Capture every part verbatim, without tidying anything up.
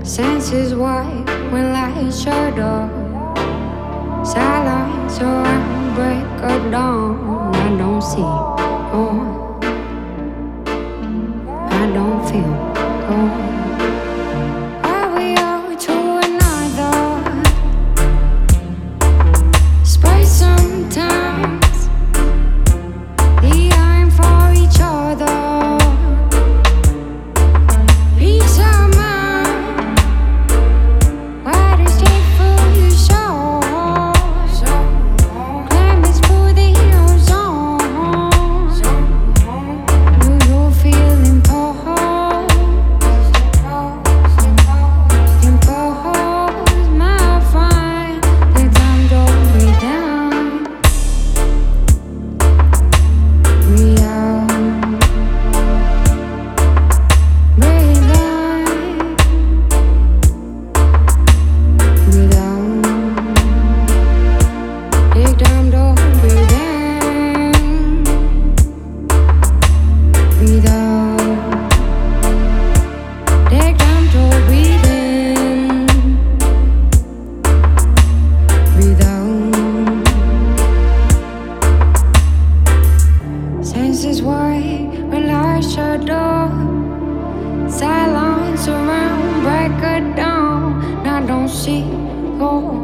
Senses wide when lights shut off. Silence around break of dawn. I don't see, oh, I don't feel, oh. Are we all to another? Space sometimes. The aim for each other. Peace of mind. Why does it for you so? Claim it's for the ozone. Do you feel imposed? Imposed, my friend. The time don't breathe down. Breathe out. Breathe in. Breathe out. Take time, don't breathe in. Breathe out. Take time to breathe in. Breathe out. Senses wide when lights shut off. Silence around break of dawn. I don't see, oh,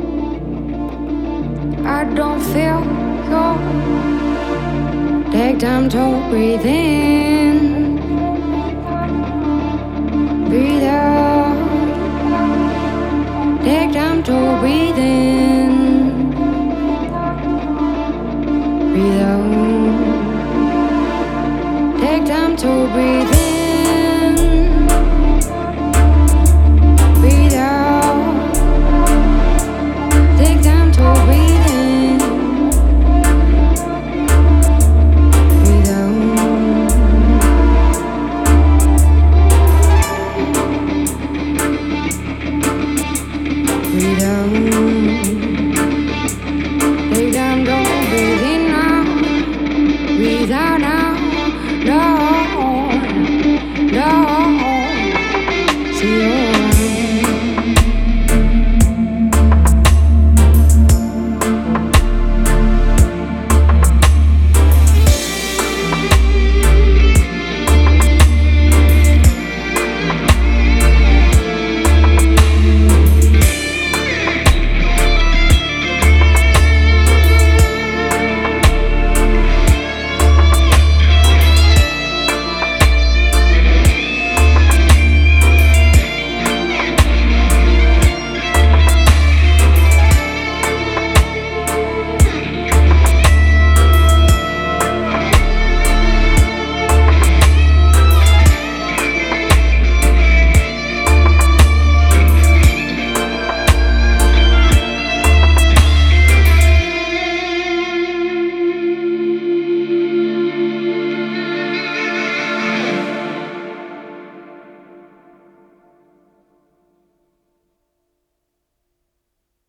I don't feel, oh. Take time to breathe in. Breathe out. Take time to breathe in. Breathe out. Take time to breathe